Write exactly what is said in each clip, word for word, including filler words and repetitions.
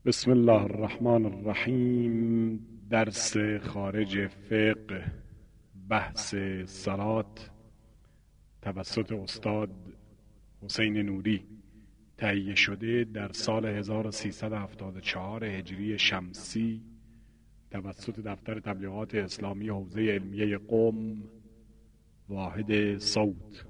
بسم الله الرحمن الرحیم. درس خارج فقه، بحث صلات توسط استاد حسین نوری تهیه شده در سال هزار و سیصد و هفتاد و چهار هجری شمسی توسط دفتر تبلیغات اسلامی حوزه علمیه قم، واحد صوت.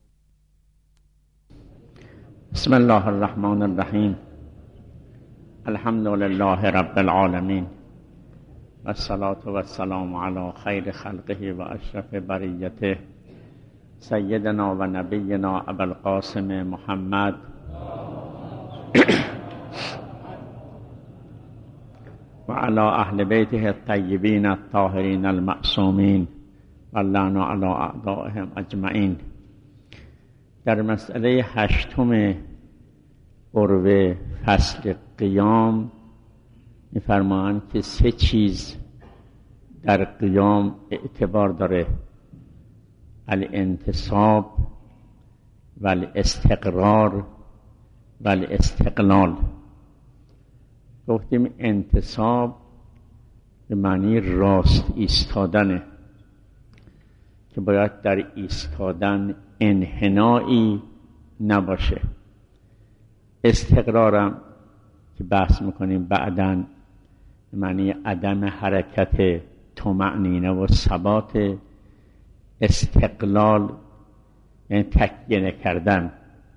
بسم الله الرحمن الرحیم. الحمد لله رب العالمین و الصلاة و السلام علی خیر خلقه و اشرف بریته سیدنا و نبینا ابوالقاسم محمد و علی اهل بیته الطیبین الطاهرین المعصومین و اللعن علی اعدائهم اجمعین. در مسئله هشتم قرب فصل قیام می‌فرمایند که سه چیز در قیام اعتبار داره: الانتصاب و الاستقرار و الاستقلال. گفتیم انتصاب به معنی راست ایستادنه که باید در ایستادن انحنایی نباشه. استقرارم که بحث میکنیم بعداً به معنی عدم حرکت، طمأنینه و ثبات. استقلال یعنی تکیه نکردن.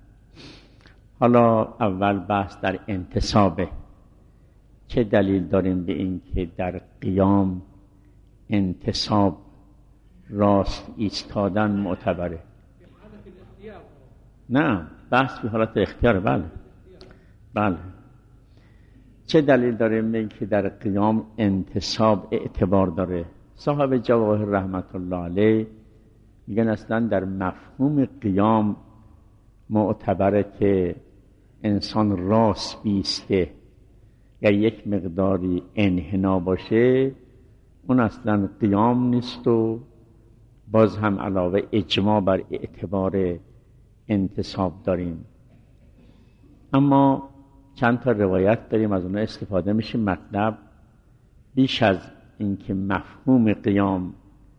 حالا اول بحث در انتصابه. چه دلیل داریم به این که در قیام انتصاب، راست ایستادن معتبره؟ نه، بحث به حالت اختیار. بله بله. چه دلیل داریم به این که در قیام انتصاب اعتبار داره؟ صاحب جواهر رحمت الله علیه میگن اصلا در مفهوم قیام معتبره که انسان راست بیسته یا یک مقداری انحنا باشه، اون اصلا قیام نیست. و باز هم علاوه اجماع بر اعتبار انتصاب داریم. اما چند تا روایت داریم، از اونها استفاده میشه. مطلب بیش از اینکه مفهوم قیام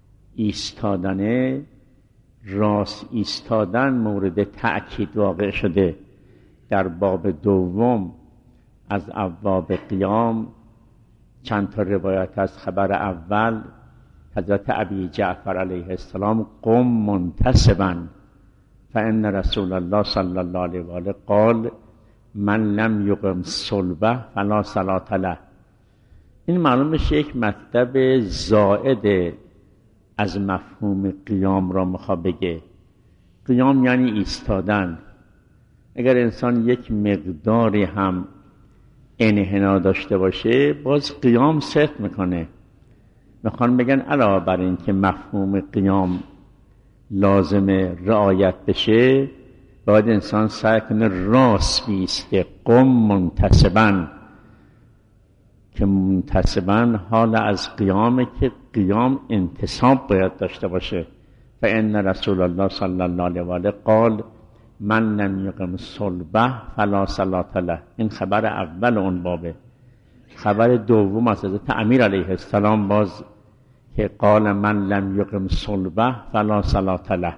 ایستادنه، راست ایستادن مورد تأکید واقع شده در باب دوم از ابواب قیام. چند تا روایت از خبر اول حضرت ابی جعفر علیه السلام: قم منتصبا فان رسول الله صلی الله علیه و آله قال من لم یقم صلبه فلا صلاة له. این معلوم میشه یک مطلب زائد از مفهوم قیام را میخواد بگه. قیام یعنی ایستادن. اگر انسان یک مقداری هم انحنا داشته باشه، باز قیام صدق میکنه. میخوان بگن علاوه بر این که مفهوم قیام لازمه رعایت بشه، باید انسان سعی کنه راست بیسته. قم منتصبا، که منتصبا حال از قیامه که قیام انتصاب باید داشته باشه. فان رسول الله صلی الله علیه و آله قال من لم یقم صلبه فلا صلاة له. این خبر اول اون بابه. خبر دوم از حضرت امیر علیه السلام باز که قال من لم یقم صلبه فلا صلاة له.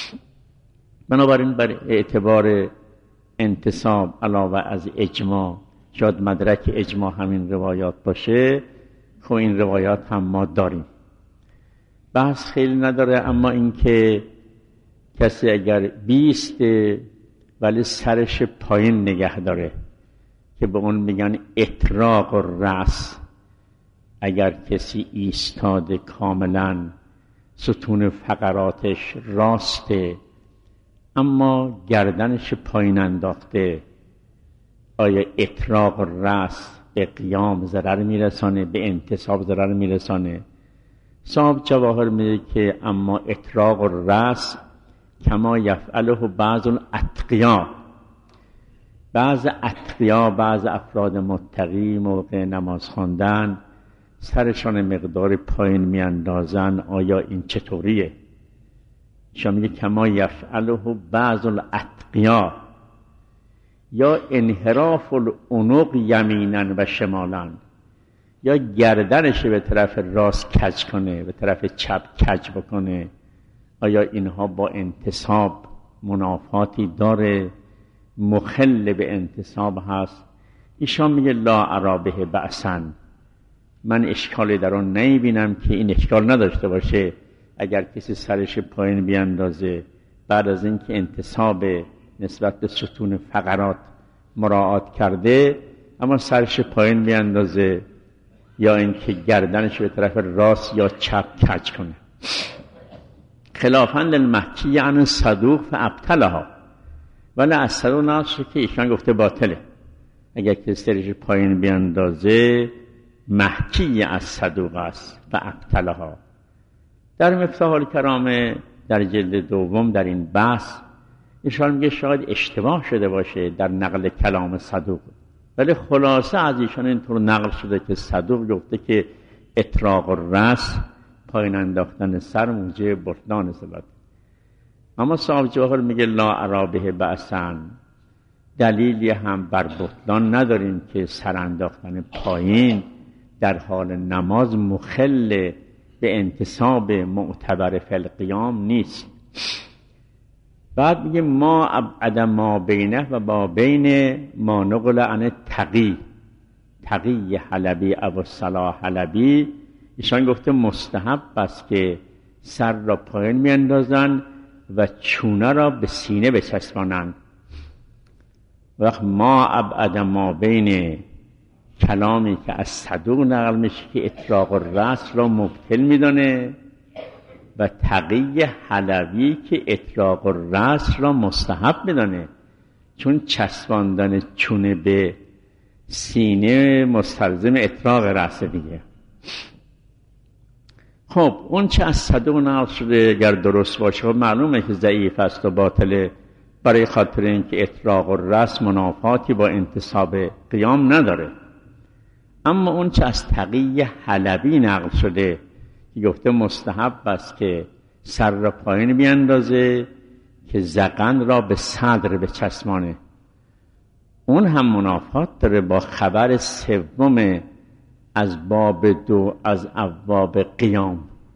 بنابراین بر اعتبار انتصاب علاوه از اجماع، شاید مدرک اجماع همین روایات باشه، خب این روایات هم ما داریم. بحث خیلی نداره. اما اینکه کسی اگر بیسته ولی سرش پایین نگه داره، که به اون میگن اطراق الرأس، اگر کسی ایستاده کاملا ستون فقراتش راسته اما گردنش پایین انداخته، آیا اطراق الرأس به قیام ضرر میرسانه؟ به انتصاب ضرر میرسانه؟ صاحب جواهر میگه که اما اطراق الرأس کما یفعله بعض الاتقیا. بعض اتقیا، بعض افراد متقی موقع نماز خواندن سرشان مقدار پایین میاندازن. آیا این چطوریه؟ شما میگه کما یفعله بعض الاتقیا، یا انحراف العنق یمینا و شمالا، یا گردنش به طرف راست کج کنه به طرف چپ کج بکنه. آیا اینها با انتصاب منافاتی داره؟ مخل به انتصاب هست؟ ایشان میگه لا ارا به بأسا، من اشکالی در آن نمیبینم که این اشکال نداشته باشه اگر کسی سرش پایین بیاندازه بعد از اینکه انتصاب نسبت به ستون فقرات مراعات کرده، اما سرش پایین بیاندازه یا اینکه گردنش به طرف راست یا چپ کج کنه. خلافاً للمحکی عن صدوق فابطلها، ولی از صدوق ناشه که ایشان گفته باطله. اگر کسی سرش پایین بیاندازه محکی از صدوق است فابطلها. در مفتاح الکرامه در جلد دوم در این بحث ایشان میگه شاید اشتباه شده باشه در نقل کلام صدوق، ولی خلاصه از ایشان اینطور نقل شده که صدوق گفته که اطراق الرأس، پایین انداختن سر، موجب بطلان صلات. اما صاحب جواهر میگه لا ارا به بأسا، دلیلی هم بر بطلان نداریم که سر انداختن پایین در حال نماز مخل به انتصاب معتبر فی القیام نیست. بعد میگه ما ابعد ما بینه و با بین ما نقل عن تقی تقی حلبی ابو صلاح حلبی، ایشان گفته مستحب است که سر را پایین میاندازن و چونه را به سینه بچسبانند. وقت ما ابعد ما بین کلامی که از صدوق نقل میشه که اطراق الرأس را مبطل میدانه و تقی حلبی که اطراق الرأس را مستحب میدانه، چون چسباندن چونه به سینه مستلزم اطراق رأس دیگه. خب اون چه از صدوق نقل شده اگر درست باشه خب معلومه که ضعیف است و باطله، برای خاطر اینکه اطراق الرأس منافاتی با انتصاب قیام نداره. اما اون چه از تقی حلبی نقل شده که گفته مستحب است که سر را پایین بیاندازه که ذقن را به صدر بچسبانه، اون هم منافات داره با خبر سوم از باب دو از ابواب قیام.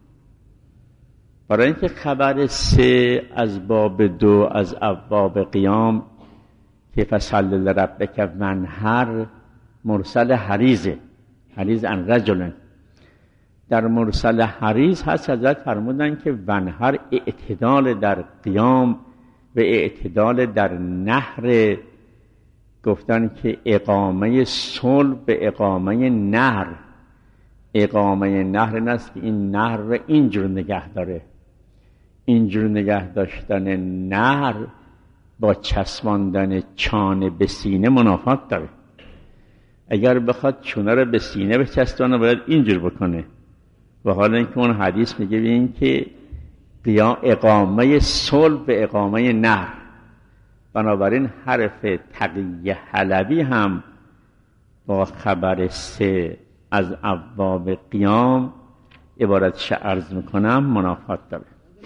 برای اینکه خبر سه از باب دو از ابواب قیام که فصل لربک وانحر مرسل حریزه، حریز عن رجل، در مرسل حریز هست حضرت فرمودن که وانحر اعتدال در قیام و اعتدال در نحر، گفتن که اقامه صلب به اقامه نهر، اقامه نهر نست که این نهر را اینجور نگه داره، اینجور نگه داشتن نهر با چسباندن چانه به سینه منافات داره. اگر بخواد چونه را به سینه بچسبانه باید اینجور بکنه، و حالا اینکه اون حدیث میگه این که قیام اقامه صلب به اقامه نهر، بنابراین حرف تقی حلبی هم با خبر سه از ابواب قیام عبارتش عرض میکنم منافات داره.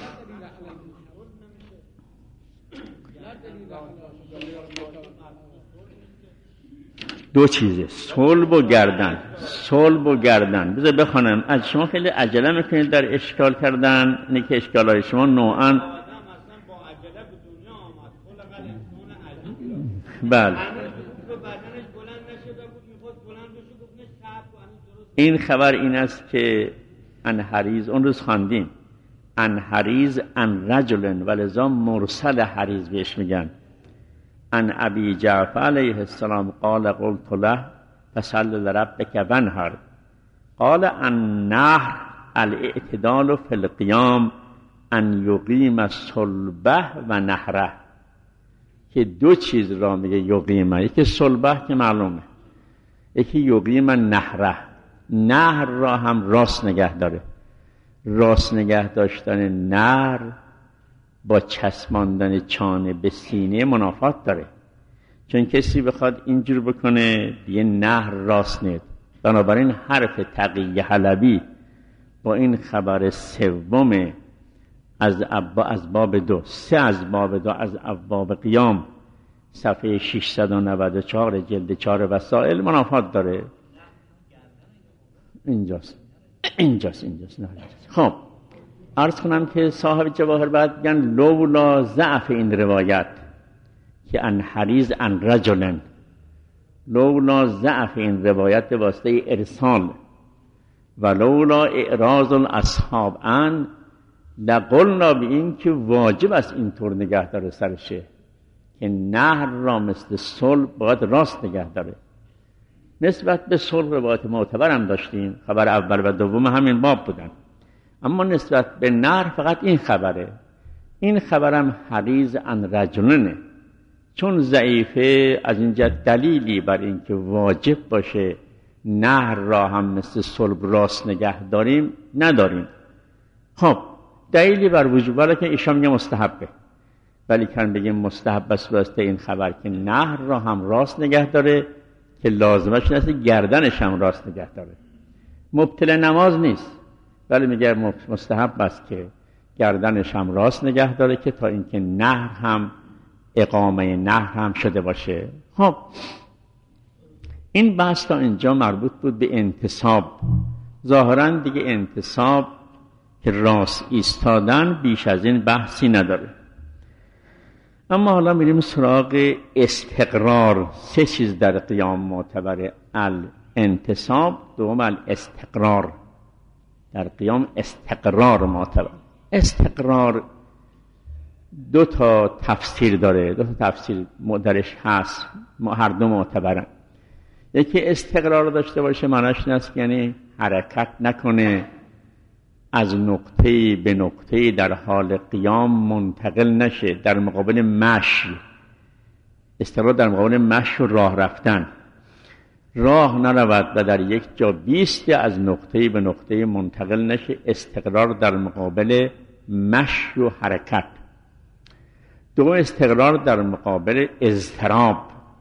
دو چیزه، صلب و گردن، صلب و گردن. بذار بخونم، از شما خیلی عجله میکنید در اشکال کردن، اینه که اشکالای شما نوعاً بله این خبر این است که ان حریز اون روز خواندیم ان حریز ان رجل ولذا مرسل حریز بهش میگن. ان ابی جعفر علیه السلام قال قلت له فصل لربک وانحر قال النحر الاعتدال فی القیام ان یقیم صلبه و نحره، که دو چیز را میگه یقیمه، یکی صلبه که معلومه، یکی یقیم نحره، نهر را هم راست نگه داره. راست نگه داشتن نهر با چسباندن چانه به سینه منافات داره، چون کسی بخواد اینجور بکنه دیگه نهر راست نیست. بنابراین حرف تقی حلبی با این خبر سوم از ابا از باب دو سه از باب دو از ابواب قیام صفحه ششصد و نود و چهار جلد چهار وسائل منافات داره. اینجاست اینجاست اینجاست نه خب عرض کنم که صاحب جواهر بعد میگن لولا ضعف این روایت که ان حریز ان رجلن، لولا ضعف این روایت به واسطه ارسال و لولا اعراض الاصحاب ان لقلنا به این که واجب است اینطور نگه داره سرشه که نهر را مثل صلح باید راست نگه داره. نسبت به صلح روایت معتبر هم داشتیم، خبر اول و دوم همین باب بودن، اما نسبت به نهر فقط این خبره. این خبرم حریز ان رجلنه، چون ضعیفه از اینجا دلیلی بر این که واجب باشه نهر را هم مثل صلح راست نگه داریم نداریم. خب دلیلی بر وجوب ولی که ایشان میگه مستحبه، ولی کن بگیم مستحب است واسطه این خبر که نهر را هم راست نگه داره که لازمش نیست گردنش هم راست نگه داره. مبطل نماز نیست ولی میگه مستحب است که گردنش هم راست نگه داره که تا اینکه نهر هم اقامه نهر هم شده باشه. خب این بحث تا اینجا مربوط بود به انتصاب. ظاهرا دیگه انتصاب که راست ایستادن بیش از این بحثی نداره. اما حالا میریم سراغ استقرار. سه چیز در قیام معتبره: الانتصاب، دوم الاستقرار. در قیام استقرار معتبر. استقرار دو تا تفسیر داره، دو تا تفسیر درش هست، هر دو معتبرن. یکی استقرار داشته باشه معناش این است یعنی حرکت نکنه، از نقطه به نقطه در حال قیام منتقل نشه. در مقابل مشی، استقرار در مقابل مشی و راه رفتن، راه نرود و در یک جا بیسته، از نقطه به نقطه منتقل نشه. استقرار در مقابل مشی و حرکت. دو استقرار در مقابل اضطراب،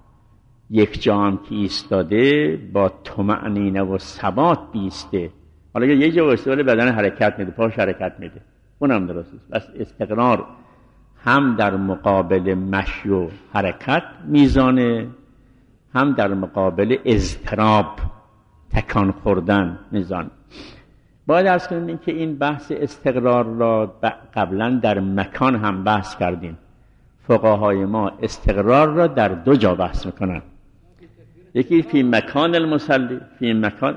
یک جا هم که ایستاده با طمأنینه و ثبات بیسته. حالا یک جا واسه بدن حرکت میده، پاش حرکت میده، اونم درست است. بس استقرار هم در مقابل مشی و حرکت میزانه، هم در مقابل اضطراب تکان خوردن میزان. باید عرض کنیم که این بحث استقرار را قبلا در مکان هم بحث کردیم. فقهای ما استقرار را در دو جا بحث میکنن، یکی فی مکان المصلی، فی مکان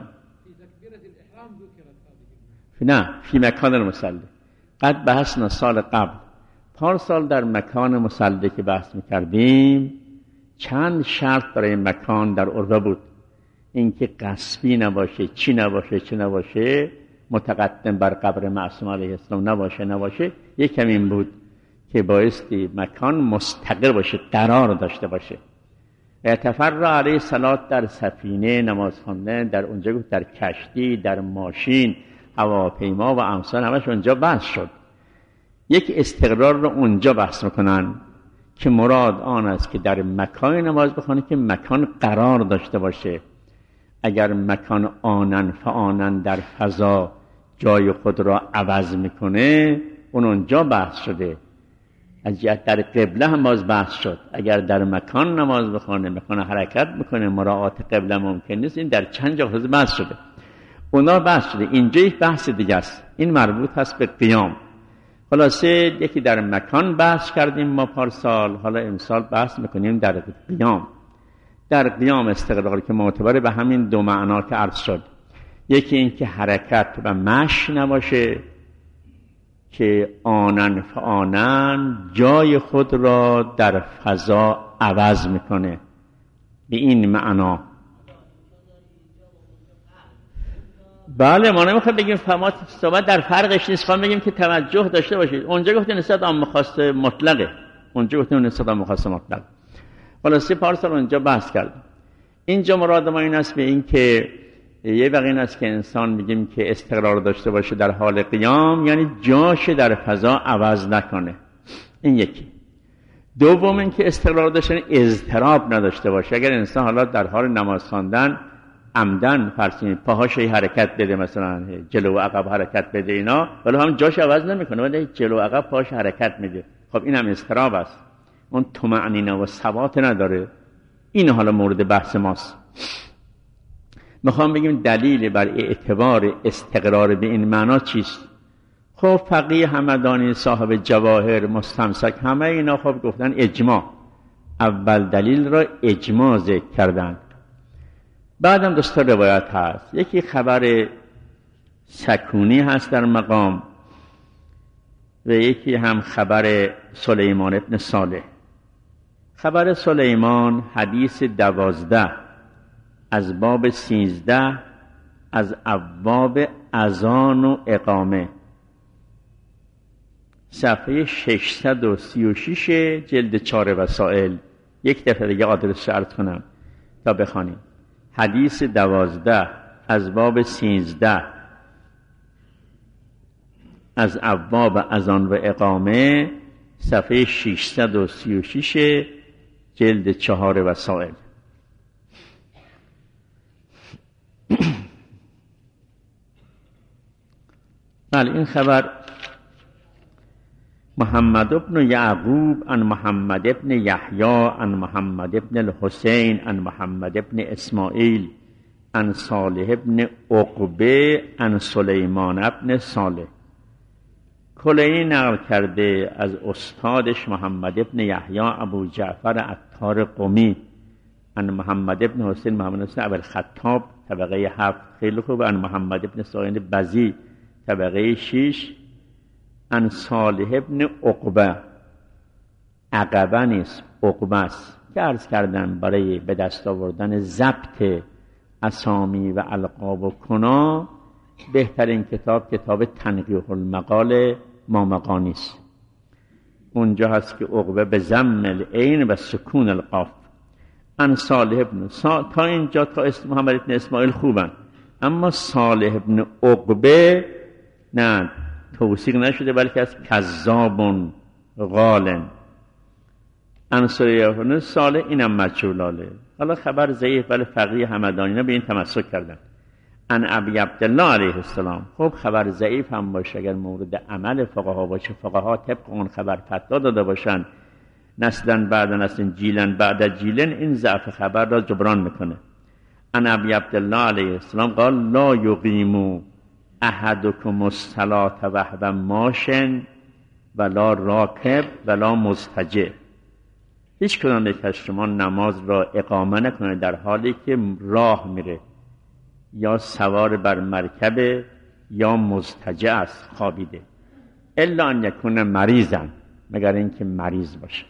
نه فی مکان المصلی. قد بحثنا سال قبل، پار سال در مکان مصلی که بحث میکردیم چند شرط برای مکان در عربه بود. اینکه غصبی نباشه، چی نباشه چی نباشه، متقدم بر قبر معصوم علیه السلام نباشه نباشه. یک همین بود که بایستی مکان مستقر باشه، قرار داشته باشه. اعتفر علیه صلات در سفینه نماز خواندن، در اونجا گفت در کشتی، در ماشین، هواپیما و امثال همش اونجا بحث شد. یک استقرار رو اونجا بحث میکنن که مراد آن است که در مکان نماز بخونه که مکان قرار داشته باشه. اگر مکان آنن فآنن در فضا جای خود را عوض میکنه، اون اونجا بحث شده. از جهت در قبله هم باز بحث شد. اگر در مکان نماز بخونه، مکان حرکت بکنه، مراعات قبله ممکن نیست. این در چند جا خود بحث شده، اونا بحث شده. اینجا یک بحث دیگه است، این مربوط هست به قیام. خلاصه یکی در مکان بحث کردیم ما پارسال، حالا امسال بحث میکنیم در قیام. در قیام استقرار که معتبر به همین دو معنا که عرض شد. یکی این که حرکت و مشی نباشه، که آنن فآنن جای خود را در فضا عوض میکنه، به این معنا. بله ما نمیخوایم بگیم فهمات صحبت در فرقش نیست، خواهم بگیم که توجه داشته باشید. اونجا گفتیم نسبت عام خاص مطلقه، اونجا گفتیم نسبت عام خاص مطلق. خلاصه پارسال اونجا بحث کردیم. اینجا مراد ما این است به این که یه وقت این است که انسان میگیم که استقرار داشته باشه در حال قیام، یعنی جاش در فضا عوض نکنه. این یکی. دوم این که استقرار داشته اضطراب نداشته باشه. اگر انسان حالا در حال نماز خواندن عمدن فرض پاهاش حرکت بده، مثلا جلو و عقب حرکت بده اینا، ولی هم جاش عوض نمیکنه، ولی جلو و عقب پاهاش حرکت میده، خب این هم اضطراب است. اون طمأنینه و ثبات نداره. این حالا مورد بحث ماست. میخوام بگیم دلیل بر اعتبار استقرار به این معنا چیست؟ خب فقیه همدانی، صاحب جواهر، مستمسک، همه اینا خب گفتن اجماع. اول دلیل را اجماع ذکر کردن. بعدم دو تا روایت هست. یکی خبر سکونی هست در مقام و یکی هم خبر سلیمان ابن صالح. خبر سلیمان حدیث دوازده از باب سیزده از ابواب اذان و اقامه، صفحه ششصد و سی و شش جلد چهار وسائل. یک دفعه دیگه آدرس عرض کنم تا بخوانید. حدیث دوازده از باب سیزده از ابواب اذان و اقامه، صفحه ششصد و سی و شش جلد چهار وسائل. بله، این خبر محمد ابن یعقوب عن محمد ابن یحیی عن محمد ابن الحسین عن محمد ابن اسماعیل عن صالح ابن عقبه عن سلیمان ابن صالح. کلینی نقل کرده از استادش محمد ابن یحیی ابو جعفر عطار قمی عن محمد ابن حسین محمد حسین ابو الخطاب طبقه هفت، خیلی خوب. عن محمد ابن سعید بزی طبقه شش. عن صالح ابن عقبه، عقبه نیست عقبه است، که عرض کردن برای به دست آوردن ضبط اسامی و القاب و کنا بهترین کتاب کتاب تنقیح المقال مامقانی است. اونجا هست که عقبه به ضم العین و سکون القاف. عن صالح ابن سا... تا اینجا تا اسم محمد ابن اسماعیل خوبن، اما صالح ابن عقبه نه توثیق نشده، بلکه از کذابون غالن. عن سلیمان صالح اینم مجهولاله. حالا خبر ضعیف، ولی فقیه همدانی به این تمسک کردن. عن ابی عبدالله علیه السلام. خب خبر ضعیف هم باشه، اگر مورد عمل فقها باشه، فقها طبق اون خبر فتوا داده باشن، نسلن بعد نسلن، جیلن بعد جیلن، این ضعف خبر را جبران میکنه. عن ابی عبدالله علیه السلام قال لا یقیمو احدکم الصلاة وهو ماشن ولا راکب ولا مضطجع. هیچ کدام یک از شما نماز را اقامه نکنه در حالی که راه میره، یا سوار بر مرکب، یا مضطجع است، خوابیده. الا ان یکون مریضا، مگر اینکه مریض باشه.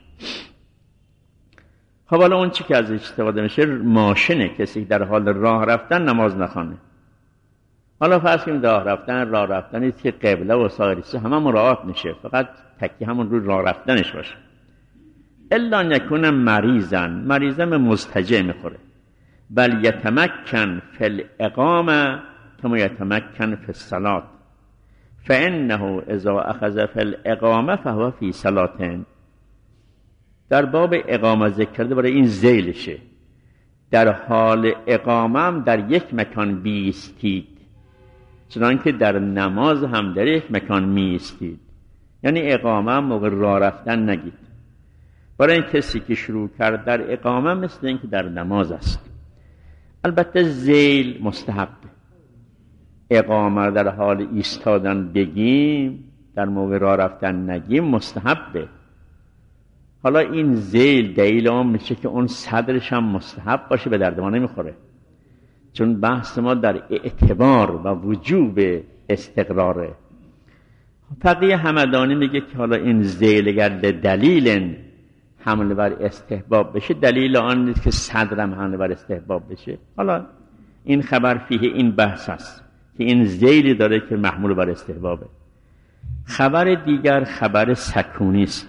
خب حالا اون چی که از استفاده میشه ماشینه، کسی در حال راه رفتن نماز نخوانه. حالا فرض کنیم راه رفتن راه رفتنی که قبله و سایریسه همه مراعات میشه، فقط تکی همون روی راه رفتنش باشه. الا ان یکون مریضا، مریضا به مضطجع میخوره. بل یتمکن فی الاقامه کما یتمکن فی الصلاة فانه اذا اخذ فی الاقامه فهو فی صلاة. در باب اقامه ذکر کرده برای این ذیلشه. در حال اقامه هم در یک مکان بیستید، چنانکه در نماز هم در یک مکان میستید. یعنی اقامه هم موقع راه رفتن نگید. برای این کسی که شروع کرد در اقامه مثل اینکه در نماز است. البته ذیل مستحب. اقامه در حال ایستادن بگیم، در موقع راه رفتن نگیم، مستحبه. حالا این ذیل دلیل اون میشه که اون صدرش هم مستحب باشه، به درد ما نمیخوره. چون بحث ما در اعتبار و وجوب استقراره. فقیه همدانی میگه که حالا این ذیل اگر دلیل حمل بر استحباب بشه، دلیل آن نیست که صدرم حمل بر استحباب بشه. حالا این خبر فیه این بحث است که این ذیلی داره که محمول بر استحبابه. خبر دیگر خبر سکونی است.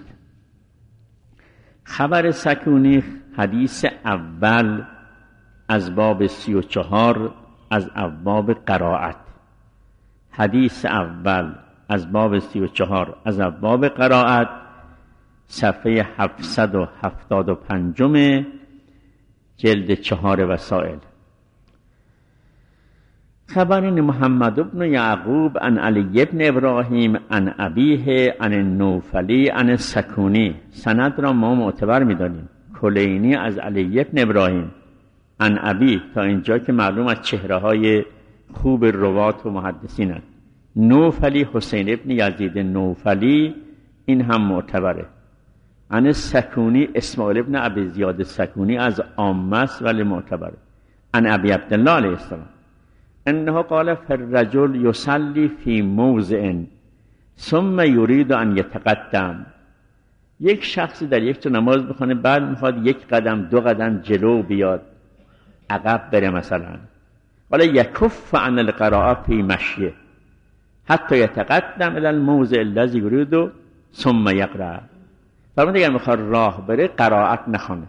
خبر سکونی حدیث اول از باب سی و چهار از ابواب قرائت. حدیث اول از باب سی و چهار از ابواب قرائت، صفحه هفتصد و هفتاد و پنجم جلد چهار وسائل. خبرني محمد بن يعقوب عن علي بن ابراهیم عن ابیه عن النوفلی عن السکونی. سند را ما معتبر می‌دانیم. کلینی از علی بن ابراهیم عن ابی، تا اینجا که معلوم از چهره های خوب روات و محدثین است. نوفلی حسین ابن یزید نوفلی، این هم معتبره. عن السکونی اسماعیل ابن ابی زیاد السکونی از عامه است ولی معتبره. عن ابی عبدالله علیه السلام انه قال فالرجل یصلی فی موضع ثم یرید ان یتقدم. یک شخصی در یک جا نماز بخونه، بعد میخواد یک قدم دو قدم جلو بیاد، عقب بره مثلا. قال یکف عن القراءه فی مشیه حتی یتقدم الی الموضع الذی یرید ثم یقرأ. فرمود اگر میخواد راه بره قرائت نخونه،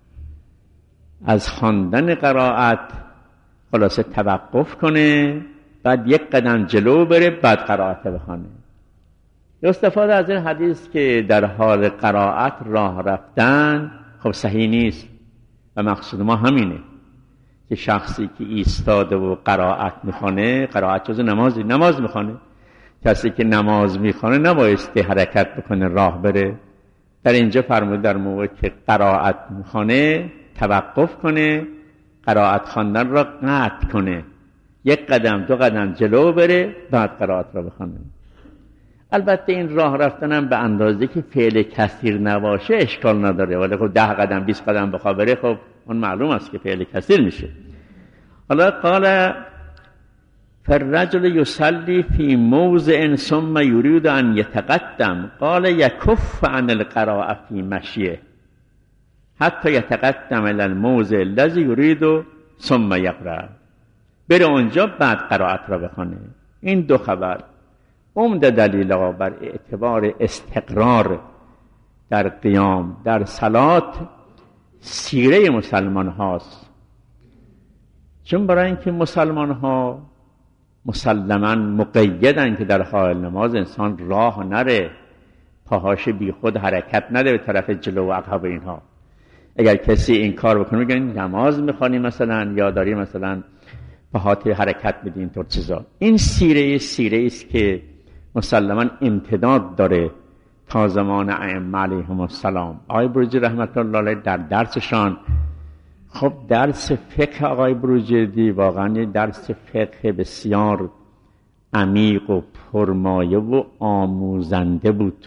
از خواندن قرائت خلاصه توقف کنه، بعد یک قدم جلو بره، بعد قرائت بخونه. استفاده از این حدیث که در حال قرائت راه رفتن خب صحیح نیست و مقصود ما همینه که شخصی که ایستاده و قرائت میخونه، قرائت جز نمازی نماز میخونه، کسی که نماز میخونه نبایستی حرکت بکنه راه بره. در اینجا فرمود در موقع که قرائت میخونه توقف کنه، قرائت خواندن را قطع کنه، یک قدم دو قدم جلو بره، بعد قرائت را بخونه. البته این راه رفتن هم به اندازه که فعل کثیر نباشه اشکال نداره، ولی خب ده قدم بیست قدم بخواه بره خب اون معلوم است که فعل کثیر میشه. حالا قال فالرجل یصلی فی موضع ثم یرید ان یتقدم قال یکف عن القراءه فی مشیه حتی یتقدم الی الموضع الذی یرید ثم یقرأ. بره اونجا بعد قرائت را بخونه. این دو خبر عمده دلیل ها بر اعتبار استقرار در قیام در صلات سیره مسلمان هاست. چون برای اینکه مسلمان ها مسلماً مقیدن که در حال نماز انسان راه نره، پاهاش بی خود حرکت نده به طرف جلو و عقب اینها. اگر کسی این کار بکنه میگن نماز میخوانی مثلا، یا داری مثلا پاهات حرکت بدی، اینطور چیزا. این سیره سیره است که مسلماً امتداد داره تا زمان ائمه علیهم السلام. آقای بروجردی رحمت الله علیه در درسشان، خب درس فقه آقای بروجردی واقعا درس فقه بسیار عمیق و پرمایه و آموزنده بود.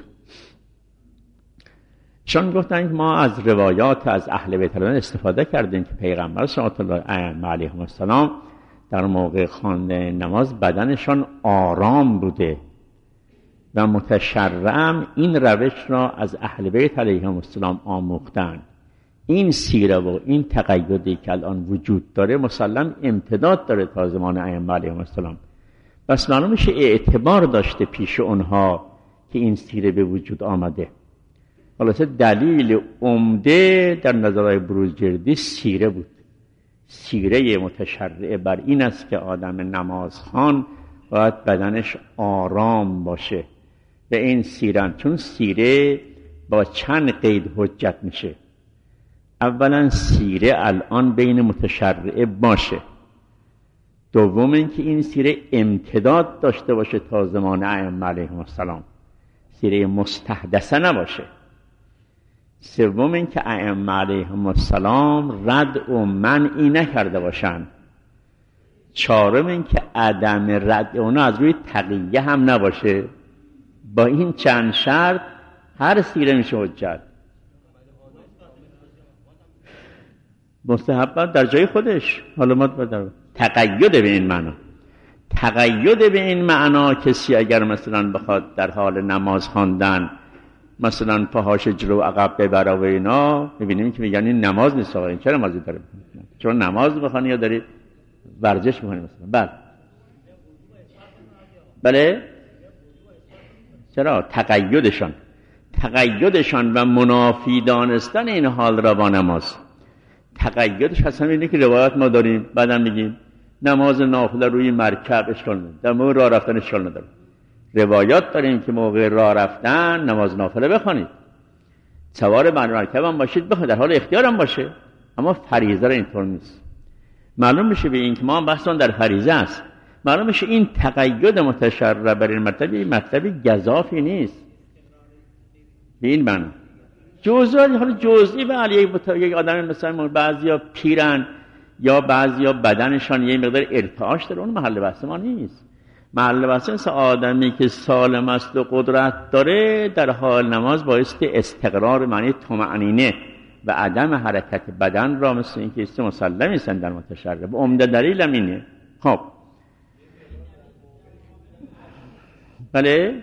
چون گفتن که ما از روایات از اهل بیت استفاده کردیم که پیغمبر صلی الله علیه و سلم در موقع خواندن نماز بدنشان آرام بوده و متشرعم این روش را از اهل بیت علیهم السلام آموختن. این سیره و این تقیدی که الان وجود داره مسلم امتداد داره تا زمان ائمه علیهم السلام. بس معلوم میشه اعتبار داشته پیش اونها که این سیره به وجود آمده. خلاصه دلیل عمده در نظرهای بروجردی سیره بود. سیره متشرعه بر این است که آدم نمازخوان باید بدنش آرام باشه. و این سیره، چون سیره با چند قید حجت میشه. اولا سیره الان بین متشرعه باشه، دوم اینکه این سیره امتداد داشته باشه تا زمان ائمه علیهم السلام، سیره مستحدثه نباشه، سوم اینکه ائمه علیهم السلام رد و منعی نکرده باشن، چهارم اینکه عدم رد اونا از روی تقیه هم نباشه. با این چند شرط هر سیره میشه حجت. مستحب در جای خودش، حالا ما در تقید به این معنا، تقید به این معنا کسی اگر مثلا بخواد در حال نماز خواندن مثلا پاهاش جلو عقب ببره و اینا، میبینیم که میگن این نماز نیست. آقا این چه نمازی داره؟ چون نماز بخونی یا داری ورزش میکنی مثلا؟ بله بله چرا؟ تقیدشان تقیدشان و منافی دانستن این حال را با نماز. تقیدش اصلا اینه که روایت ما داریم بعدم میگیم نماز نافله روی مرکب اشکال نداره، در موقع راه رفتن اشکال نداره. روایات داریم که موقع راه رفتن نماز نافله بخونید، سوار بر مرکب هم باشید بخونید، در حال اختیار هم باشه، اما فریضه را اینطور نیست. معلوم میشه به این که ما بحثمون در فریضه است. معلوم میشه این تقید متشرع بر این مطلب این مطلب گزافی نیست به این معنی. جزئی حالا جزئی به علیه یک آدم مثلا بعضیا پیرن یا بعضیا بدنشان یه مقدار ارتعاش داره، اون محل بحث ما نیست. محل بحث مثل آدمی که سالم است و قدرت داره در حال نماز باعث استقرار معنی طمأنینه و عدم حرکت بدن را مثل این که است مسلم نیستن در متشرع. عمده دلیل هم اینه. خب بله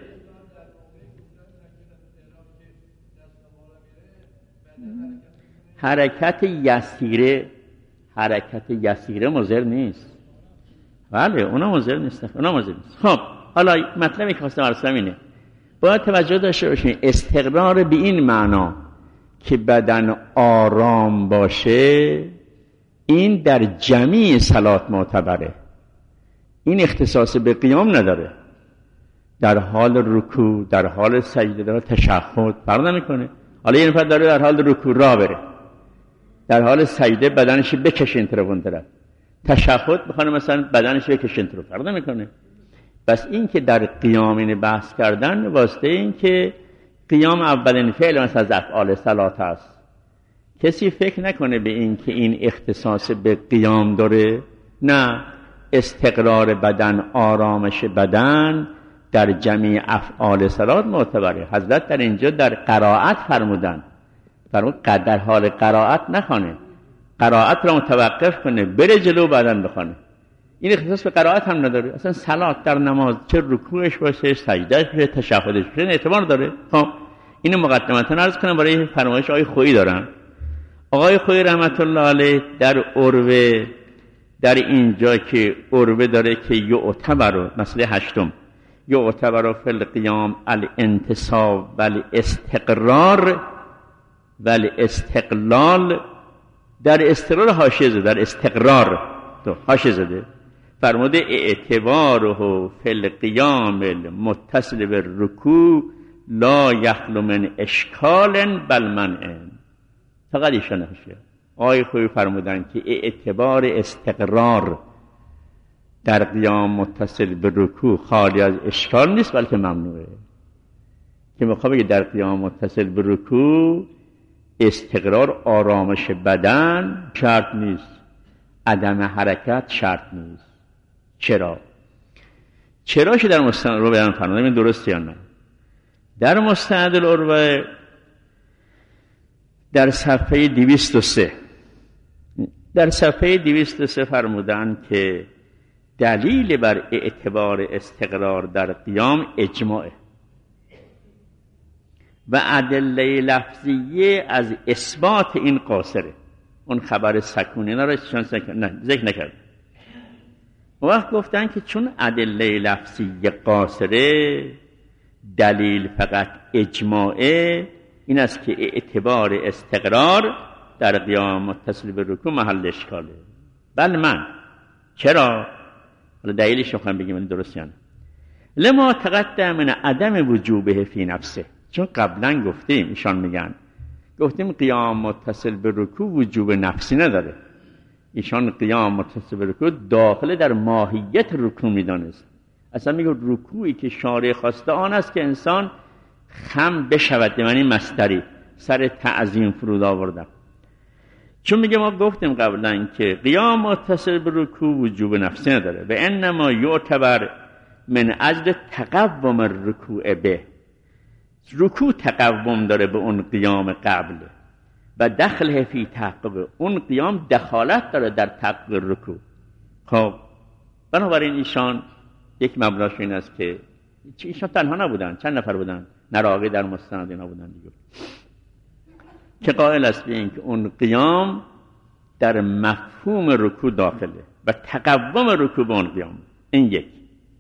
حرکت یسیره حرکت یسیره مضر نیست. بله اونا مضر نیست، اونا مضر نیست. خب حالا مطلبی که خواستم عرض کنم اینه، باید توجه داشته باشین استقرار به این معنا که بدن آرام باشه این در جمیع صلات معتبره، این اختصاص به قیام نداره. در حال رکوع، در حال سجده، در حال تشهد فرق نمیکنه. حالا یه نفر داره در حال رکوع راه بره، در حال سجده بدنش بکشه این طرف اون طرف، تشهد بخونه مثلا بدنش بکشه این طرف، فرق نمیکنه. بس این که در قیام این بحث کردن واسطه این که قیام اولین فعل مثلا از افعال صلات است. کسی فکر نکنه به این که این اختصاص به قیام داره، نه، استقرار بدن، آرامش بدن در جمیع افعال صلات معتبره. حضرت در اینجا در قرائت فرمودن، فرمود در حال قرائت نخونه، قرائت را متوقف کنه بره جلو بعدن بخونه. این اختصاص به قرائت هم نداره. اصلا صلات در نماز چه رکوعش باشه، سجدهش باشه، تشهدش باشه اعتبار داره. خب اینو مقدمتا عرض کنم برای فرمایش آقای خویی دارم. آقای خویی رحمت الله علیه در عروه، در اینجا که عروه داره که یعتبر، مسئله هشتم، یعتبر فی القیام الانتصاب والاستقرار والاستقلال، در استقرار حاشیه زده، در استقرار تو حاشیه زده، فرموده اعتباره فی القیام المتصل بالرکوع لا یخلو من اشکال بل منع. فقط ایشان حاشیه. آقای خویی فرمودن که اعتبار استقرار در قیام متصل به رکوع خالی از اشکال نیست بلکه ممنوعه. که میخواد بگه در قیام متصل به رکوع استقرار آرامش بدن شرط نیست، عدم حرکت شرط نیست. چرا؟ چراش در مستند العروة بیان فرمودن، این درسته یا نه؟ در مستند العروة در صفحه دویست و سه در صفحه دویست و سه فرمودن که دلیل بر اعتبار استقرار در قیام اجماعه و ادله لفظیه از اثبات این قاصره. اون خبر سکونی را نه ذکر نکرد. وقت گفتن که چون ادله لفظیه قاصره، دلیل فقط اجماعه، این است که اعتبار استقرار در قیام متصل به رکوع محل اشکاله. بله من چرا؟ دلیلش رو بگیم این درست یا نه. لما تقدم من عدم وجوبه فی نفسه، چون قبلا گفتیم، ایشان میگن گفتیم قیام متصل به رکوع وجوب نفسی نداره. ایشان قیام متصل به رکوع داخل در ماهیت رکوع میدانست. اصلا میگه رکوعی که شارع خواسته آن است که انسان خم بشود، یعنی مصدری سر تعظیم فرود آوردن. چون میگه ما گفتیم قبلا که قیام متصل به رکوع وجوب نفسی نداره و انما یعتبر من اجل تقوم الرکوع به، رکوع تقوم داره به اون قیام قبل و دخل فی تعقب، اون قیام دخالت داره در تعقب رکوع. خب بنابراین ایشان یک مبناش این است که ایشان تنها نبودن، چند نفر بودن، نراقی در مستند اینا بودن دیگه، که قائل است به این که اون قیام در مفهوم رکوع داخله و تقوم رکوع به اون قیام. این یک.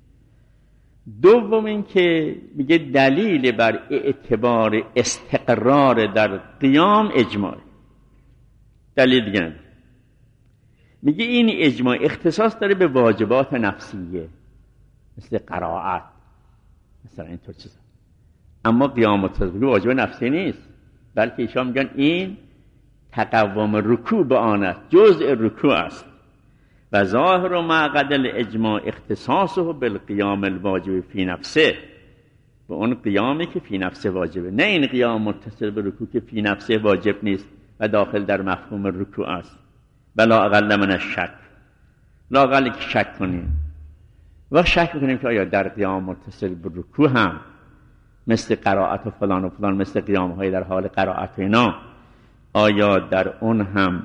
دوم این که میگه دلیل بر اعتبار استقرار در قیام اجماع، دلیل دیگه نداره. میگه این اجماع اختصاص داره به واجبات نفسیه مثل قرائت مثلا اینطور چیزا، اما قیام متصل واجب نفسی نیست، بلکه ایشان میگن این تقوم رکوع به آن است، جزء رکوع است و ظاهر و معقد الاجماع اختصاصه بالقیام الواجب فی نفسه، به اون قیامی که فی نفسه واجبه، نه این قیام متصل به رکوع که فی نفسه واجب نیست و داخل در مفهوم رکوع است. بلا اقل من الشک، لا اقل که شک کنیم و شک کنیم که آیا در قیام متصل به رکوع هم مثل قرائت و فلان و فلان، مثل قیام های در حال قرائت اینا، آیا در اون هم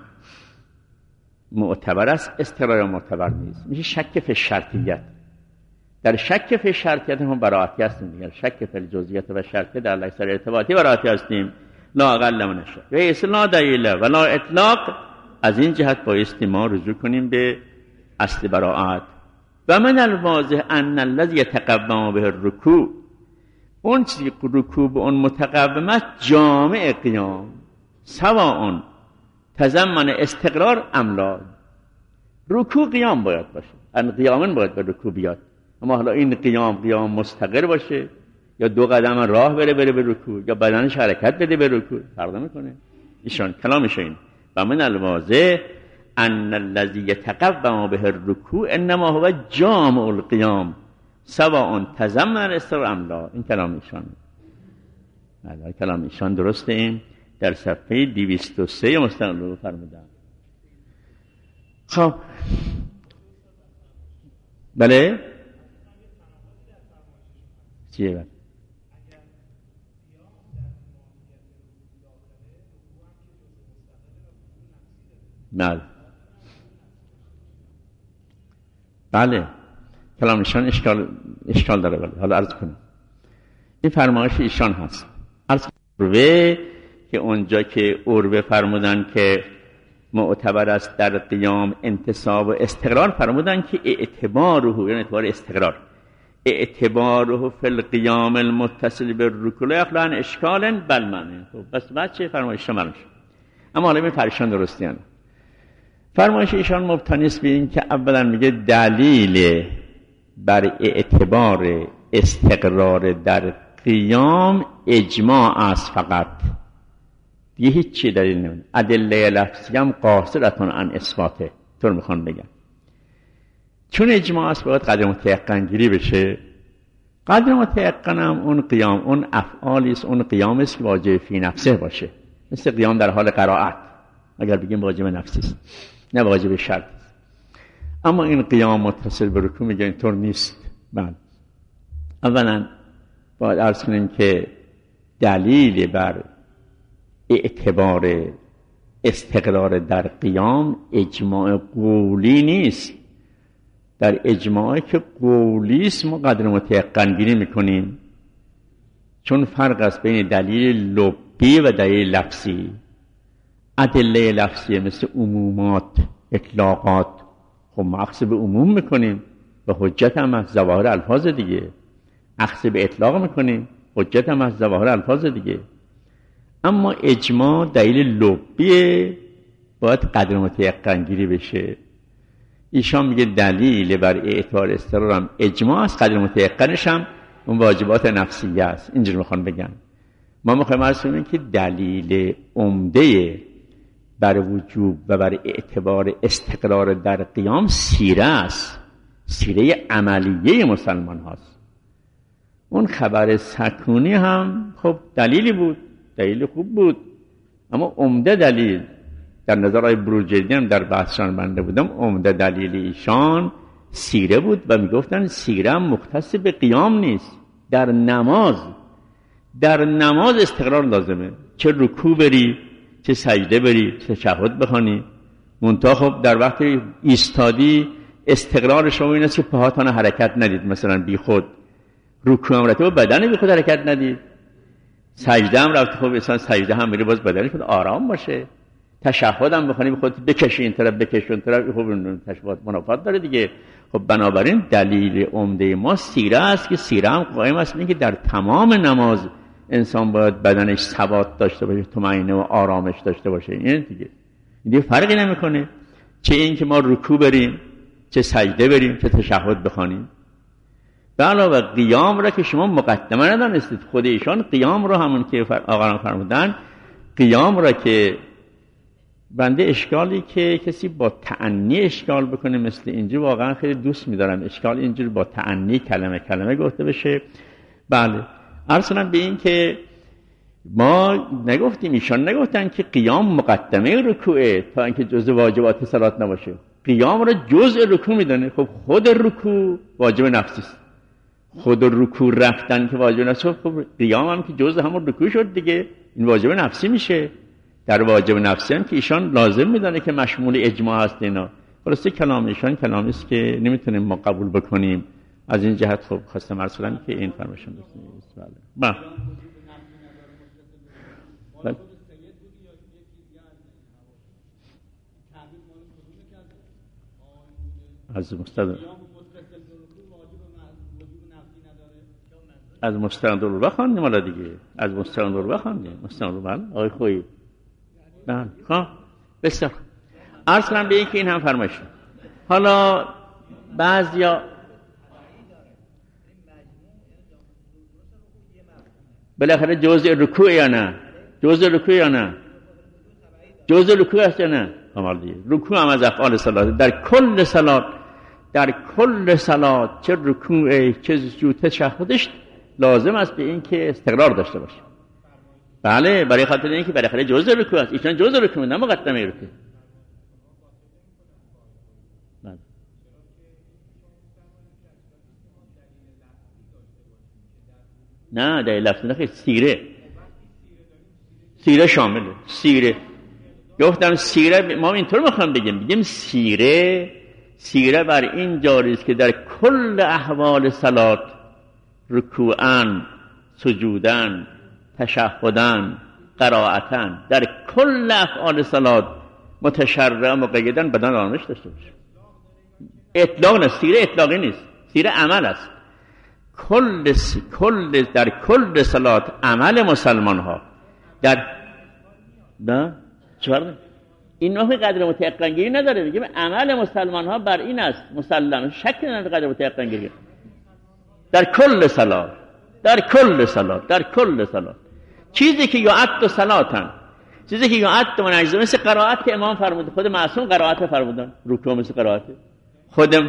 معتبر است استقرار یا معتبر نیست؟ میشه شک فی شرطیت. در شک فی شرطیت هم براعتی هستیم دیگر. شک فی الجزئیت و شرطیت در لیس ارتباطی براعتی هستیم. لا اقل من الشک و اصلا دلیل ولا اطلاق. از این جهت بایستی ما رجوع کنیم به اصل براعت. و من الواضح ان الذی یتقوم به الرکوع، اون چیزی که رکوع به اون متقوم است جامع قیام، سواء تضمن استقرار ام لا. رکوع قیام باید باشه، ان قیامن باید به رکوع بیاد، اما حالا این قیام قیام مستقر باشه یا دو قدم راه بره بره به رکوع یا بدنش حرکت بده به رکوع، فرق نمیکنه. ایشان کلامش این و من الواضح ان الذی یتقوم به الرکوع انما هو جامع القیام سواء تضمن الاستقرار ام لا. این کلام ایشان، بله کلام ایشان درسته. این در صفحه دویست و سه مستقل رو فرمودن. خب بله چیه بله بله بله کلام ایشان اشکال اشکال داره. بله حالا عرض کنم این فرمایش ایشان هست. عرض کنم که اونجا که عروه فرمودن که معتبر است در قیام انتصاب و استقرار، فرمودن که اعتباره، یعنی اعتبار استقرار، اعتباره فی القیام المتصل بالرکوع لا یخلو عن اشکال بل معنی. خب بس بعد چه فرمایش شما میشه؟ اما حالا این فرشان درستیانه. فرمایش ایشان مبتنی است به این که اولا میگه دلیل بر اعتبار استقرار در قیام اجماع است فقط، دیگه هیچ چی دلیل نمیده. ادله لفظی هم قاصرتون عن اثباته، طور میخوان بگم. چون اجماع است باید قدر متیقن گیری بشه. قدر متیقن هم اون قیام، اون افعالی است، اون قیام است که واجب فی نفسه باشه، مثل قیام در حال قرائت اگر بگیم واجب نفسی است نه واجب شرط است. اما این قیام متصل به رکوع میگه اینطور نیست. بله اولا باید عرض کنیم که دلیل بر اعتبار استقرار در قیام اجماع قولی نیست. در اجماعی که قولی است ما قدر متیقن گیری میکنیم، چون فرق است بین دلیل لبی و دلیل لفظی. ادله لفظی مثل عمومات، اطلاقات، خب ما اخذ به عموم میکنیم و حجت هم از ظواهر الفاظ دیگه. اخذ به اطلاق میکنیم، حجت هم از ظواهر الفاظ دیگه. اما اجماع دلیل لبیه، باید قدر متیقن گیری بشه. ایشان میگه دلیل بر اعتبار استقرار هم اجماع است، قدر متیقنش هم اون واجبات نفسیه است. اینجور میخوان بگن. ما میخوایم عرض کنیم که دلیل عمده بر وجوب و بر اعتبار استقرار در قیام سیره است، سیره عملیه مسلمان هاست. اون خبر سکونی هم خب دلیلی بود، دلیل خوب بود، اما عمده دلیل در نظر آقای بروجردی هم در بحثشان بنده بودم، عمده دلیل ایشان سیره بود و میگفتن سیره هم مختص به قیام نیست. در نماز در نماز استقرار لازمه، چه رکوع بری، چه سجده بری، چه تشهد بخوانی. منتها خب در وقت ایستادی استقرار شما این است که پاهاتون حرکت ندید، مثلا بی خود. رکوع هم رفته و بدن بی خود حرکت ندید. سجده هم رفته خب مثلا سجده هم میری باز بدنش خود آرام باشه. تشهد هم بخوانی به خودت بکشی این طرف بکشی اون طرف، خب اون تشهد منافات داره دیگه. خب بنابراین دلیل عمده ما سیره است که سیره هم قائم است اینکه در تمام نماز انسان باید بدنش ثبات داشته باشه، طمأنینه و آرامش داشته باشه. این دیگه دیگه فرقی نمیکنه چه این که ما رکوع بریم، چه سجده بریم، چه تشهد بخوانیم. به علاوه قیام را که شما مقدمه ندانستید، خود ایشان قیام را همون که آقایان فرمودن، قیام را که بنده اشکالی که کسی با تأنی اشکال بکنه مثل اینجا واقعا خیلی دوست می‌دارم. اشکال اینجوری با تأنی کلمه کلمه گفته بشه. بله، عرض کنم به این که ما نگفتیم، ایشان نگفتن که قیام مقدمه رکوعه تا اینکه جزء واجبات صلات نباشه. قیام را جزء رکوع میدونه. خب خود رکوع واجب نفسی است. خود رکوع رفتن که واجب نفسی، خب قیام هم که جزء همون رکوع شد دیگه، این واجب نفسی میشه. در واجب نفسی هم که ایشان لازم میدونه که مشمول اجماع هست اینا. خلاصه کلام ایشان کلامی است که نمیتونیم ما قبول بکنیم. از این جهت خب خواستم عرض کنم که این فرمایشون است. بله. بله. از مستند از مستند رو بخوانیم حالا دیگه. از مستند رو بخوانیم. مستند رو بله آقای خویی. بله. خب بسیار عرض کنم به این که این هم فرمایش. حالا بعضیا بالاخره جزء رکوع یا نه؟ جزء رکوع یا نه؟ جزء رکوع است یا نه؟ کامل دیگه. رکوع هم از افعال صلات. در کل صلات، در کل صلات چه رکوع چه سجود تشهدش لازم است به این که استقرار داشته باشه. بله، برای خاطر اینکه بالاخره جزء رکوع است. ایشان جزء رکوع نه مقدمه رکوع. بله. نه در لفظ نخیر سیره سیره شامله. سیره گفتم سیره ما اینطور میخوام بگیم بگیم سیره سیره بر این جاری است که در کل احوال صلات رکوعاً سجوداً تشهداً قرائتاً در کل افعال صلات متشرع مقیداً بدن آرامش داشته باشه. اطلاق نه، سیره اطلاقی نیست، سیره عمل است. کل س... کل در کل صلات عمل مسلمان ها در نه چرا این نوع قدر متيقن گیری نداره. میگیم عمل مسلمان ها بر این است مسلم، شک نداره قدر متيقن گیری در کل صلات، در کل صلات، در کل صلات. چیزی که یعد صلاتن، چیزی که یعد من اجزا، مثل قرائت که امام فرمود، خود معصوم قرائت فرمودن، رکوع مثل قرائت خودم.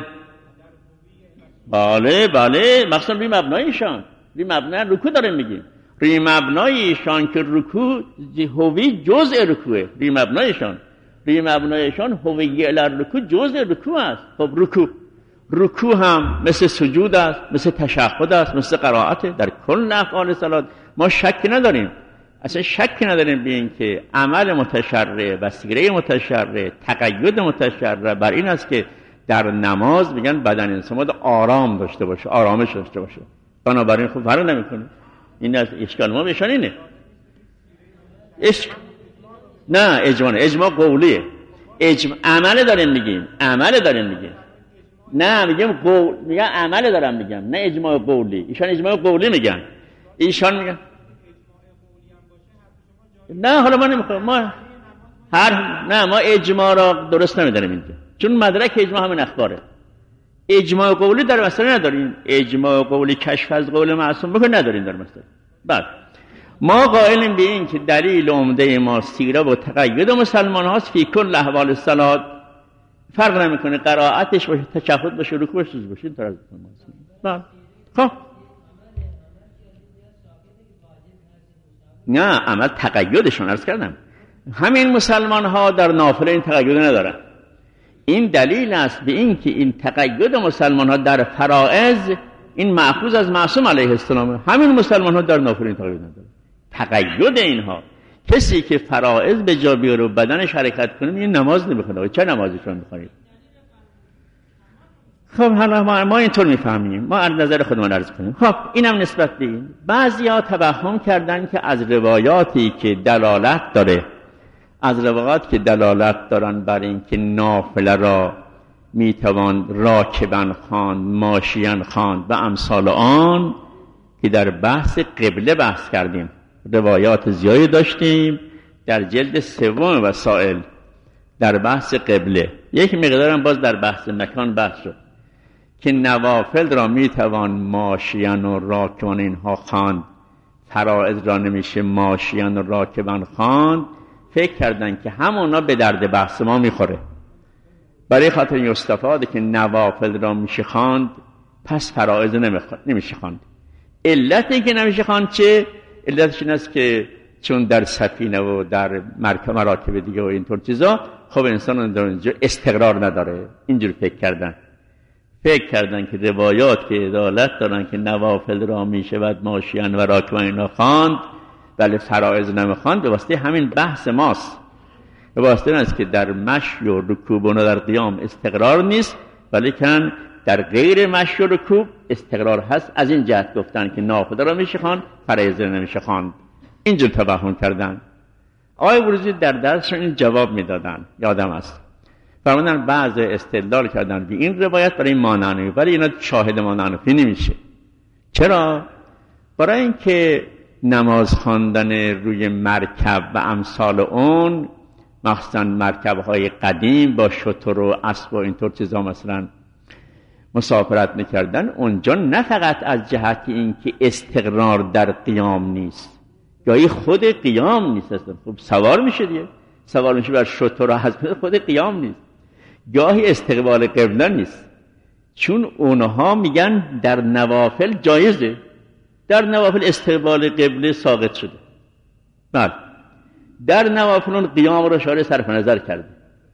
بله بله، مخصوصا روی مبنایشان، روی مبنای رکوع داریم میگیم، روی مبنایشان که رکوع هوی جزء رکوعه. روی مبنایشان روی مبنایشان هوی الار رکوع جزء رکوع است. خب رکوع رکوع هم مثل سجود است، مثل تشهد است، مثل قرائت. در کل افعال صلات ما شک نداریم، اصلا شک نداریم به این که عمل متشرع، وسیله متشرع، تقید متشرع بر این است که در نماز میگن بدن انسان باید آرام داشته باشه، آرامش داشته باشه. بنابراین خب فرق نمیکنه. این از اشکال ما بهشان اینه. اش نه اجماع، اجماع قولیه. اجماع عمل داریم میگیم، عمل داریم میگیم. نه میگم قول، میگم عمل دارم میگم، نه اجماع قولی. ایشان اجماع قولی میگن، ایشان میگن نه. حالا ما نمیخوام، ما هر نه ما اجماع را درست نمیدونیم اینجا، چون مدرک اجماع همین اخباره. اجماع قولی در مسئله نداریم. اجماع قولی کشف از قول معصوم بکن نداریم در مسئله. بعد ما قائلیم به این که دلیل عمده ما سیره و تقید مسلمان هاست فی کل احوال الصلات. فرق نمیکنه قرائتش باشه، تشهد باشه، رکوعش باشه. این طرز بعد خب نه عمل تقیدشون عرض کردم. همین مسلمان ها در نافله این تقید ندارن. این دلیل است به این که این تقید مسلمان ها در فرائض این مأخوذ از معصوم علیه السلام. همین مسلمان ها در نافله این تقید ندارن. تقید اینها کسی که فرائض به جا بیاره و بدنش حرکت کنه این نماز نمیخونه. چه نمازشون میخونید؟ خب حالا ما, ما اینطور میفهمیم، ما از نظر خودمان عرض کنیم. خب اینم نسبت به این بعضیا توهم کردن که از روایاتی که دلالت داره، از روایات که دلالت دارن بر این که نافله را میتوان راکبن خواند، ماشیان خواند و امثال آن که در بحث قبله بحث کردیم، روایات زیادی داشتیم در جلد سوم وسائل در بحث قبله. یک مقدارم باز در بحث مکان بحث شد که نوافل را میتوان ماشیان و راکبان اینها خواند، فرائض را نمیشه ماشیان و راکبان خواند فکر کردن که همونا به درد بحث ما میخوره. برای خاطر این استفاده که نوافل را میشه خواند، پس فرائض نمیشه خواند. علت این که نمیشه خواند چه؟ علتش این است که چون در سفینه و در مرکب مراکب دیگه و اینطور چیزا، خب انسان در اونجا استقرار نداره. اینجور فکر کردن فکر کردن که روایات که عدالت دارن که نوافل را میشود ماشیان و راکبان اینا خواند، ولی فرائض نمیخواند، به واسطه همین بحث ماست. به واسطه این است که در مشی و رکوب و در قیام استقرار نیست، ولی کن در غیر مشی و رکوب استقرار هست. از این جهت گفتن که نافله را میشه خواند، فرایض نمیشه خواند. اینجور توهم کردن. آقای بروجردی در درسشون این جواب میدادن، یادم است. فرمودن بعض استدلال کردن به این روایت برای مانعنوی، ولی اینا شاهد مانعنوی نمیشه. چرا؟ برای اینکه نماز خواندن روی مرکب و امثال اون، مخصوصا مرکب‌های قدیم با شتر و اسب و اینطور چیزا مثلا مسافرت میکردن، اونجا نه فقط از جهت اینکه استقرار در قیام نیست، گاهی خود قیام نیست اصلا. خب سوار میشه دیگه، سوار میشه بر شتر و اسب، خود قیام نیست. گاهی استقبال قبله نیست، چون اونها میگن در نوافل جایزه، در نوافل استقبال قبله ساقط شده. بله، در نوافل اون قیام رو شارع صرف نظر کرده.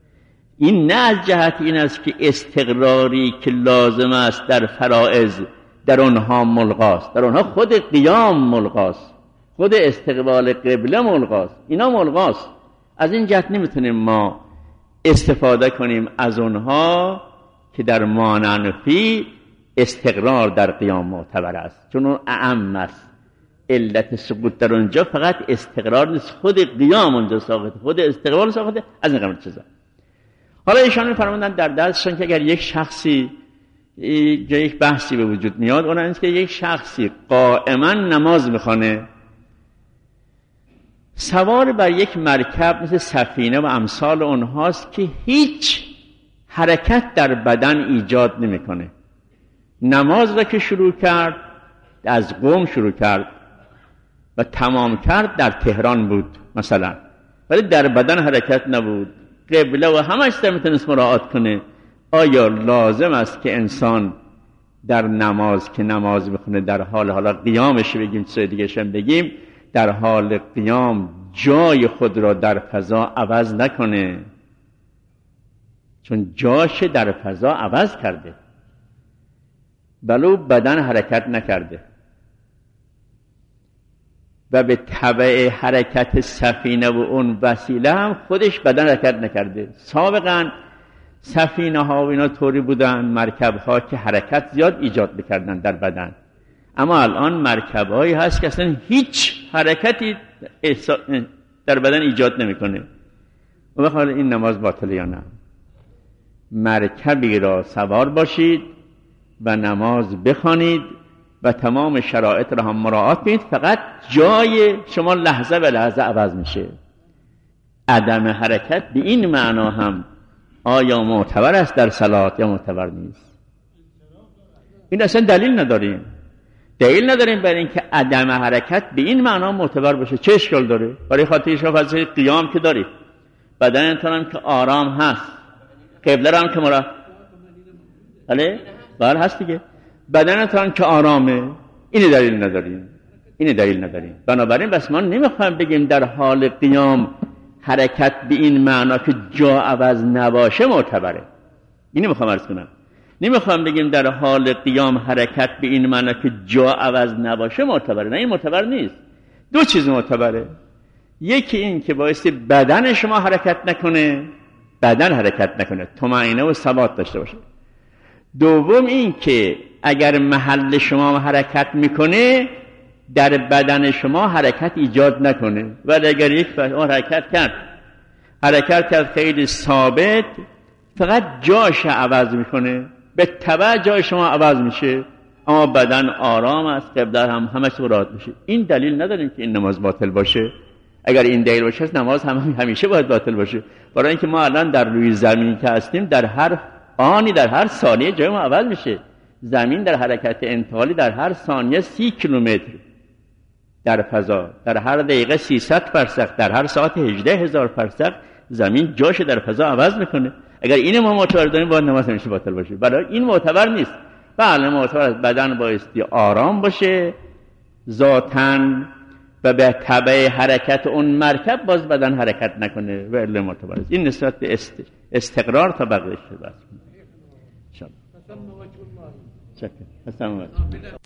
این نه از جهت این است که استقراری که لازم است در فرائض در اونها ملغاست، در اونها خود قیام ملغاست، خود استقبال قبله ملغاست، اینا ملغاست. از این جهت نمیتونیم ما استفاده کنیم از اونها که در مانعنفی استقرار در قیام معتبر است، چون اون اعم است. علت سقوط در اونجا فقط استقرار نیست، خود قیام اونجا ساقطه، خود استقبال ساقطه. از این قبل چیزا. حالا ایشان می‌فرمایند در درسشون که اگر یک شخصی جای یک بحثی به وجود میاد، اون است که یک شخصی قائما نماز میخوانه، سوار بر یک مرکب مثل سفینه و امثال اونهاست که هیچ حرکت در بدن ایجاد نمیکنه. نماز را که شروع کرد از قم شروع کرد و تمام کرد در تهران بود مثلا، ولی در بدن حرکت نبود، قبله و همش در میتونست مراعات کنه. آیا لازم است که انسان در نماز که نماز بخونه در حال حالا قیامش بگیم، چیز دیگه شم بگیم، در حال قیام جای خود را در فضا عوض نکنه؟ چون جاش در فضا عوض کرده، ولو بدن حرکت نکرده و به تبع حرکت سفینه و اون وسیله هم خودش بدن حرکت نکرده. سابقا سفینه ها و اینا طوری بودن، مرکب ها که حرکت زیاد ایجاد بکردن در بدن، اما الان مرکب هایی هست که اصلا هیچ حرکتی در بدن ایجاد نمیکنه. و بخواد این نماز باطله یا نه؟ مرکبی را سوار باشید و نماز بخوانید و تمام شرایط را هم مراعات کنید، فقط جای شما لحظه به لحظه عوض میشه. عدم حرکت به این معنا هم آیا معتبر است در صلات یا معتبر نیست؟ این اصلا دلیل نداریم، دلیل نداریم برای اینکه عدم حرکت به این معنا معتبر باشه. چه اشکال داره؟ برای خاطر شما فضای قیام که دارید، بدنتون هم که آرام هست، قبله را هم که مرا بله بله هست دیگه، بدنتون که آرامه، این دلیل نداریم، این دلیل نداریم. بنابراین بس ما نمیخوایم بگیم در حال قیام حرکت به این معنا که جا عوض نباشه معتبره. اینو میخوام عرض کنم. نمیخوام بگیم در حال قیام حرکت به این معنا که جا عوض نباشه معتبره. نه، این معتبر نیست. دو چیز معتبره. یکی این که باعث بدن شما حرکت نکنه، بدن حرکت نکنه، طمأنینه و ثبات داشته باشه. دوم این که اگر محل شما حرکت میکنه در بدن شما حرکت ایجاد نکنه. ولی اگر یک فرد حرکت کرد حرکت کرد خیلی ثابت، فقط جاش عوض میکنه، به تبع جای شما عوض میشه، اما بدن آرام است، قبله هم همش مراد میشه. این دلیل نداریم که این نماز باطل باشه. اگر این دلیل باشه نماز هم همیشه باید باطل باشه. برای اینکه ما الان در روی زمین که هستیم در هر آنی در هر ثانیه جای ما عوض میشه. زمین در حرکت انتقالی در هر ثانیه سی کیلومتر در فضا در هر دقیقه سیصد فرسخ، در هر ساعت هجده هزار فرسخ زمین جاش در فضا عوض میکنه. اگر این ما معتبر داریم باید نماز همیشه باطل باشه. برای این معتبر نیست. بله معتبر است بدن بایستی آرام باشه ذاتاً و به تبع حرکت اون مرکب باز بدن حرکت نکنه و الا معتبر است. این نسبت به است... استقرار تا بقیه شده است. شکر. حسن وجه.